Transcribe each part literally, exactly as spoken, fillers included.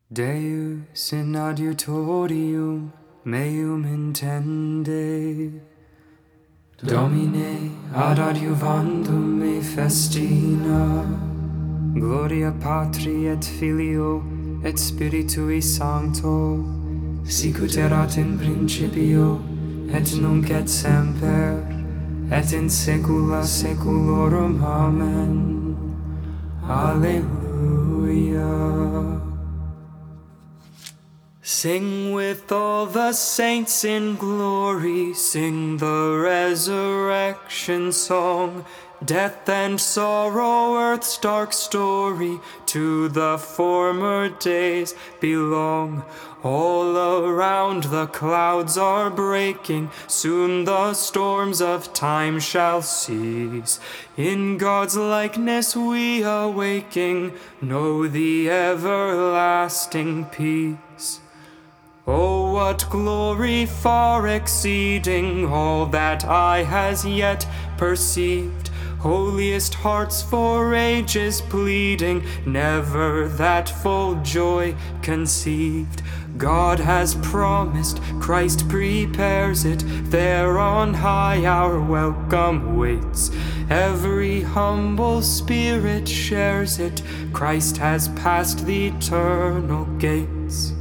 Deus in adiutorium meum intende. Domine ad adiuvandum me festina. Gloria Patri et Filio et Spiritui Sancto, sicut erat in principio et nunc et semper et in saecula saeculorum. Amen. Alleluia. Sing with all the saints in glory, sing the resurrection song. Death and sorrow, earth's dark story, to the former days belong. All around the clouds are breaking, soon the storms of time shall cease. In God's likeness we awaking, know the everlasting peace. Oh, what glory far exceeding all that eye has yet perceived. Holiest hearts for ages pleading, never that full joy conceived. God has promised, Christ prepares it, there on high our welcome waits. Every humble spirit shares it, Christ has passed the eternal gates.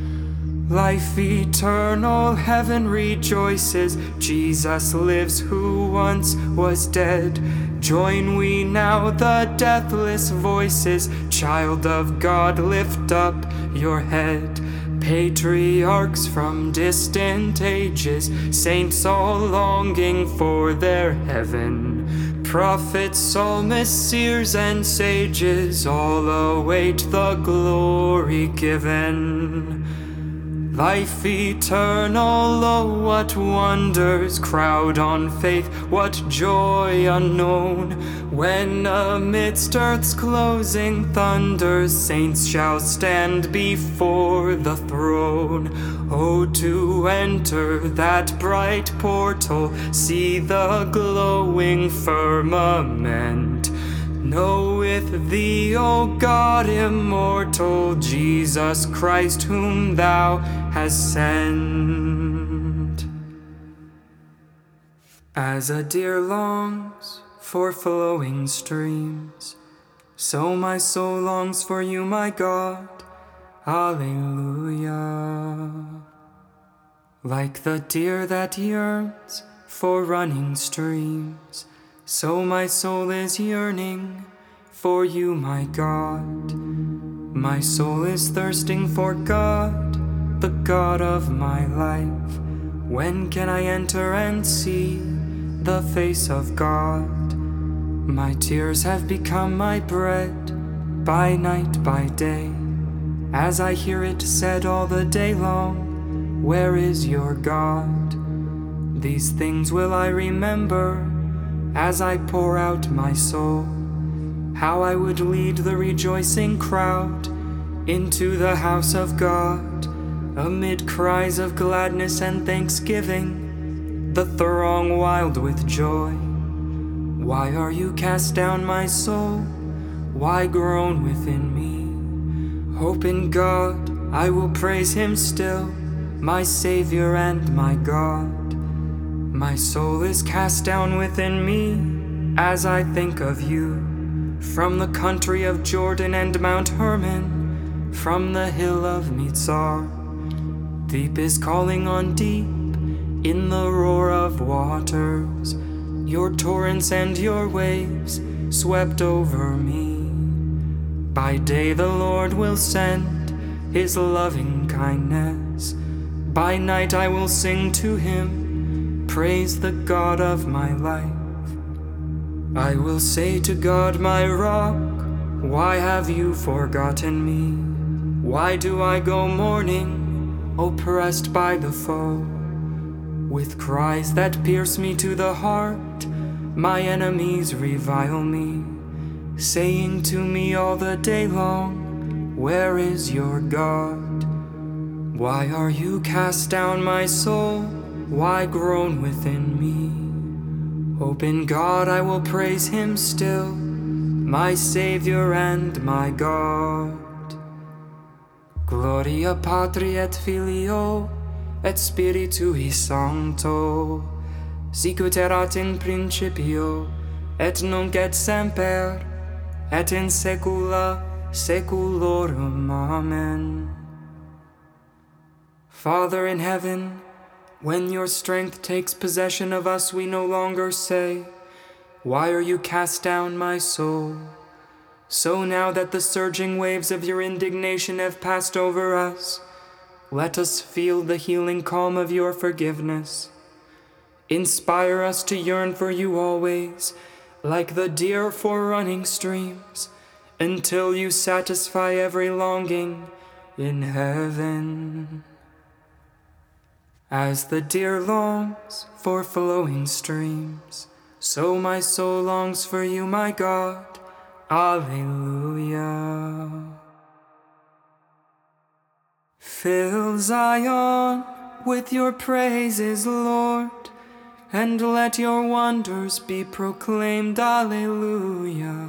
Life eternal, heaven rejoices, Jesus lives who once was dead. Join we now the deathless voices, child of God, lift up your head. Patriarchs from distant ages, saints all longing for their heaven. Prophets, psalmists, seers, and sages, all await the glory given. Life eternal, oh, what wonders crowd on faith, what joy unknown, when amidst earth's closing thunders, saints shall stand before the throne. Oh, to enter that bright portal, see the glowing firmament. Know with thee, O God immortal, Jesus Christ whom thou hast sent. As a deer longs for flowing streams, so my soul longs for you, my God. Alleluia. Like the deer that yearns for running streams, so my soul is yearning for you, my God. My soul is thirsting for God, the God of my life. When can I enter and see the face of God? My tears have become my bread, by night, by day, as I hear it said all the day long, where is your God? These things will I remember as I pour out my soul, how I would lead the rejoicing crowd into the house of God, amid cries of gladness and thanksgiving, the throng wild with joy. Why are you cast down, my soul? Why groan within me? Hope in God, I will praise him still, my Savior and my God. My soul is cast down within me as I think of you. From the country of Jordan and Mount Hermon, from the hill of Mizar, deep is calling on deep in the roar of waters. Your torrents and your waves swept over me. By day the Lord will send his loving kindness. By night I will sing to him, praise the God of my life. I will say to God, my rock, why have you forgotten me? Why do I go mourning, oppressed by the foe? With cries that pierce me to the heart, my enemies revile me, saying to me all the day long, where is your God? Why are you cast down, my soul? Why groan within me? Hope in God, I will praise him still, my Savior and my God. Glory Gloria Patri et Filio et Spiritui Sancto, sicut erat in principio, et nunc et semper, et in saecula saeculorum. Amen. Father in heaven, when your strength takes possession of us, we no longer say, "Why are you cast down, my soul?" So now that the surging waves of your indignation have passed over us, let us feel the healing calm of your forgiveness. Inspire us to yearn for you always, like the deer for running streams, until you satisfy every longing in heaven. As the deer longs for flowing streams, so my soul longs for you, my God. Alleluia. Fill Zion with your praises, Lord, and let your wonders be proclaimed. Alleluia.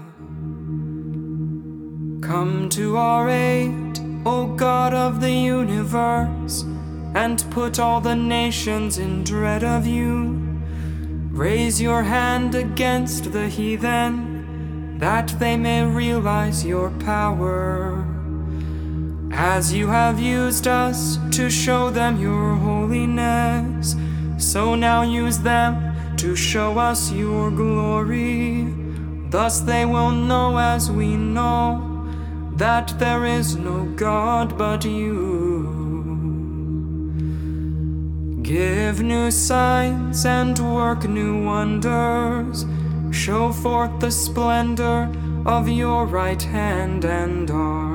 Come to our aid, O God of the universe, and put all the nations in dread of you. Raise your hand against the heathen, that they may realize your power. As you have used us to show them your holiness, so now use them to show us your glory. Thus they will know, as we know, that there is no God but you. Give new signs and work new wonders. Show forth the splendor of your right hand and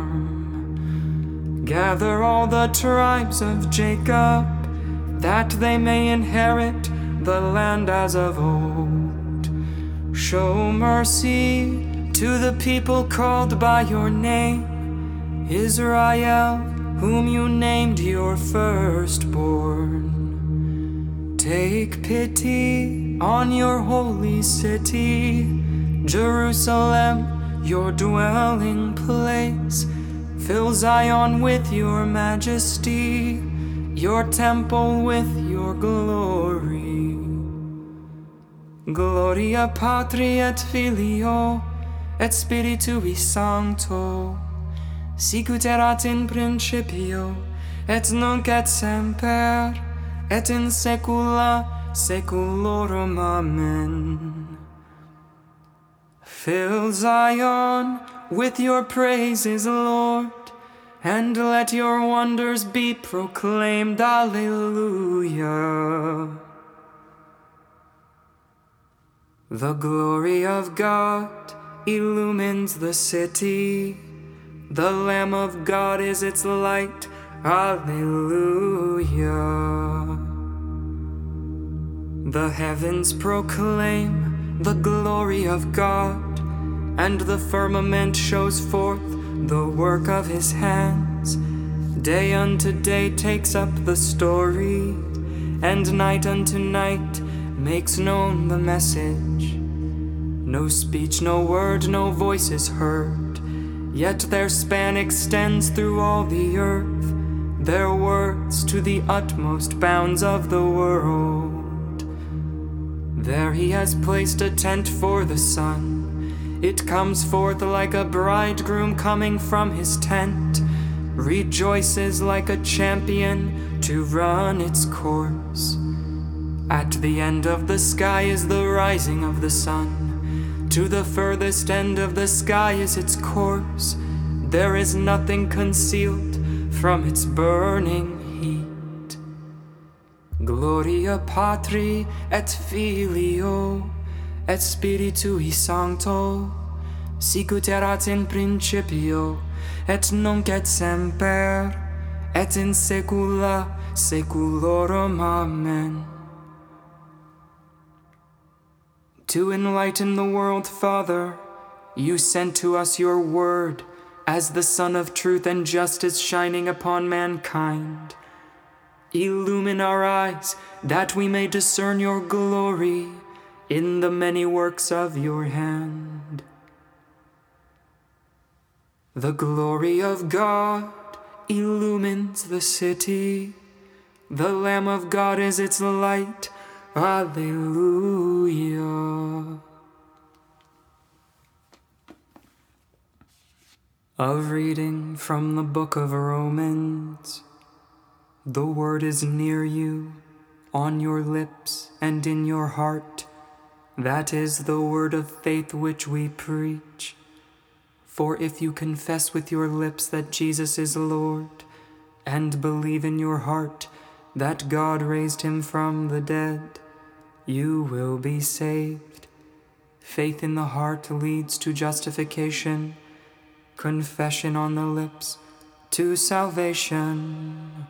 arm. Gather all the tribes of Jacob, that they may inherit the land as of old. Show mercy to the people called by your name, Israel, whom you named your firstborn. Take pity on your holy city, Jerusalem, your dwelling place. Fill Zion with your majesty, your temple with your glory. Gloria Patri et Filio et Spiritui Sancto, sicut erat in principio, et nunc et semper, et in saecula saeculorum. Amen. Fill Zion with your praises, Lord, and let your wonders be proclaimed. Alleluia. The glory of God illumines the city. The Lamb of God is its light. Alleluia. The heavens proclaim the glory of God, and the firmament shows forth the work of his hands. Day unto day takes up the story, and night unto night makes known the message. No speech, no word, no voice is heard, yet their span extends through all the earth, their words to the utmost bounds of the world. There he has placed a tent for the sun. It comes forth like a bridegroom coming from his tent, rejoices like a champion to run its course. At the end of the sky is the rising of the sun. To the furthest end of the sky is its course. There is nothing concealed from its burning heat. Gloria Patri et Filio et Spiritui Sancto, sicut erat in principio, et nunc et semper, et in saecula saeculorum. Amen. To enlighten the world, Father, you sent to us your word as the sun of truth and justice shining upon mankind. Illumine our eyes, that we may discern your glory in the many works of your hand. The glory of God illumines the city. The Lamb of God is its light. Alleluia. A reading from the book of Romans. The word is near you, on your lips and in your heart. That is the word of faith which we preach. For if you confess with your lips that Jesus is Lord, and believe in your heart that God raised him from the dead, you will be saved. Faith in the heart leads to justification, confession on the lips to salvation.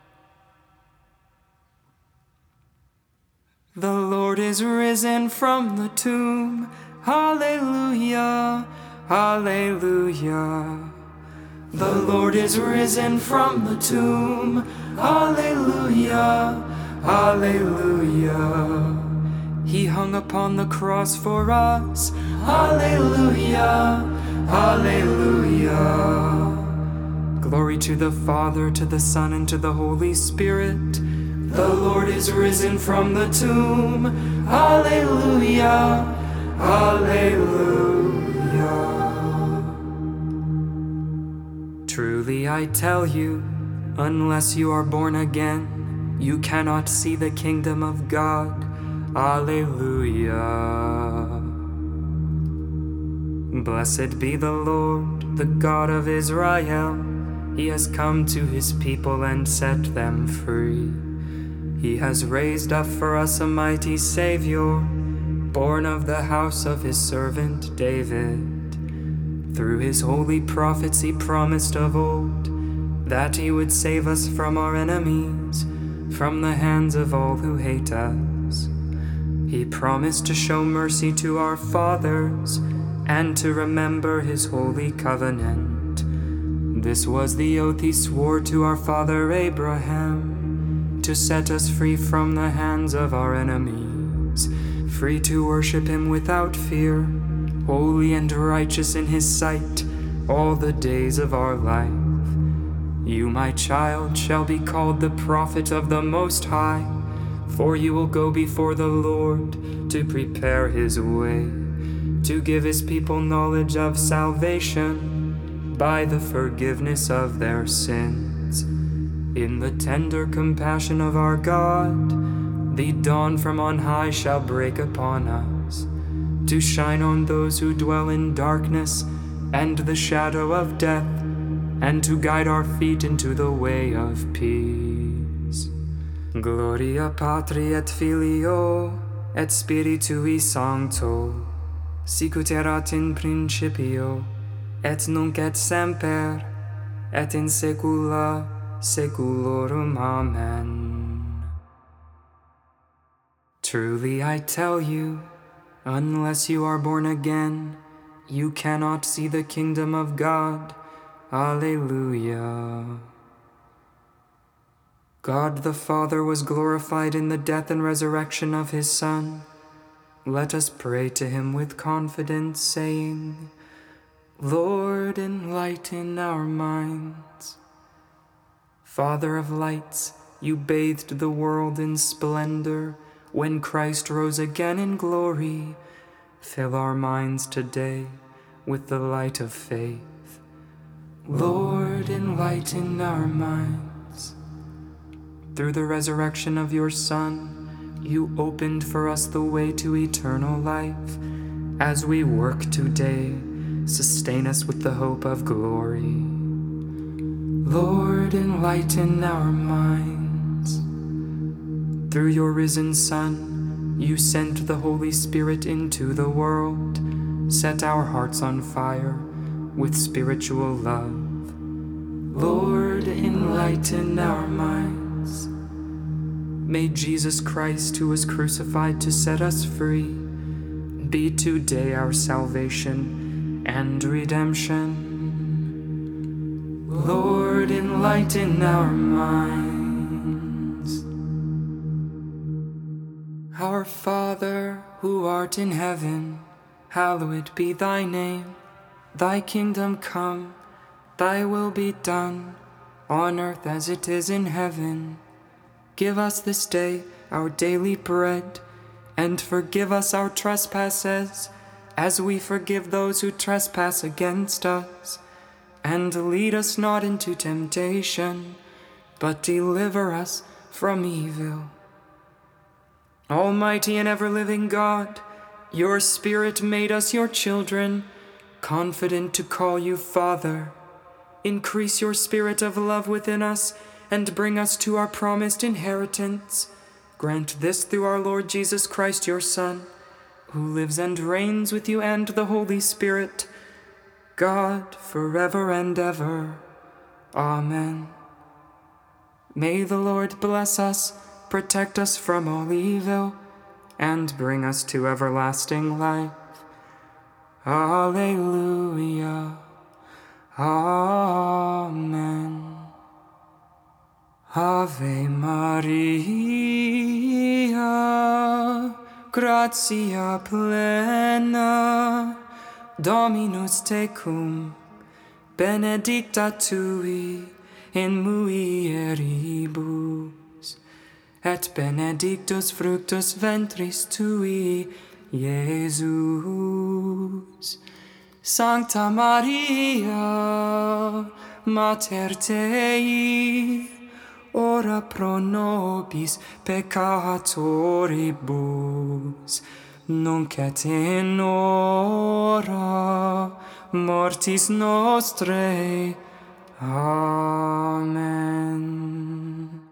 The Lord is risen from the tomb. Hallelujah, hallelujah. The Lord is risen from the tomb. Hallelujah, hallelujah. He hung upon the cross for us. Hallelujah, hallelujah. Glory to the Father, to the Son, and to the Holy Spirit. The Lord is risen from the tomb. Hallelujah, hallelujah. Truly I tell you, unless you are born again, you cannot see the kingdom of God. Alleluia. Blessed be the Lord, the God of Israel. He has come to his people and set them free. He has raised up for us a mighty Savior, born of the house of his servant David. Through his holy prophets he promised of old that he would save us from our enemies, from the hands of all who hate us. He promised to show mercy to our fathers and to remember his holy covenant. This was the oath he swore to our father Abraham, to set us free from the hands of our enemies, free to worship him without fear, holy and righteous in his sight all the days of our life. You, my child, shall be called the prophet of the Most High, for you will go before the Lord to prepare his way, to give his people knowledge of salvation by the forgiveness of their sins. In the tender compassion of our God, the dawn from on high shall break upon us, to shine on those who dwell in darkness and the shadow of death, and to guide our feet into the way of peace. Gloria Patri et Filio et Spiritui Sancto, sicut erat in principio, et nunc et semper, et in saecula saeculorum. Amen. Truly I tell you, unless you are born again, you cannot see the kingdom of God. Alleluia. God the Father was glorified in the death and resurrection of his Son. Let us pray to him with confidence, saying, Lord, enlighten our minds. Father of lights, you bathed the world in splendor when Christ rose again in glory. Fill our minds today with the light of faith. Lord, enlighten our minds. Through the resurrection of your Son, you opened for us the way to eternal life. As we work today, sustain us with the hope of glory. Lord, enlighten our minds. Through your risen Son, you sent the Holy Spirit into the world. Set our hearts on fire with spiritual love. Lord, enlighten our minds. May Jesus Christ, who was crucified to set us free, be today our salvation and redemption. Lord, enlighten our minds. Our Father, who art in heaven, hallowed be thy name. Thy kingdom come, thy will be done, on earth as it is in heaven. Give us this day our daily bread, and forgive us our trespasses, as we forgive those who trespass against us. And lead us not into temptation, but deliver us from evil. Almighty and ever-living God, your Spirit made us your children, confident to call you Father. Increase your spirit of love within us, and bring us to our promised inheritance. Grant this through our Lord Jesus Christ, your Son, who lives and reigns with you and the Holy Spirit, God, forever and ever. Amen. May the Lord bless us, protect us from all evil, and bring us to everlasting life. Alleluia. Amen. Ave Maria, gratia plena, Dominus tecum, benedicta tui in mulieribus, et benedictus fructus ventris tui, Iesus. Sancta Maria, Mater Dei, ora pro nobis peccatoribus, nunc et in hora mortis nostrae. Amen.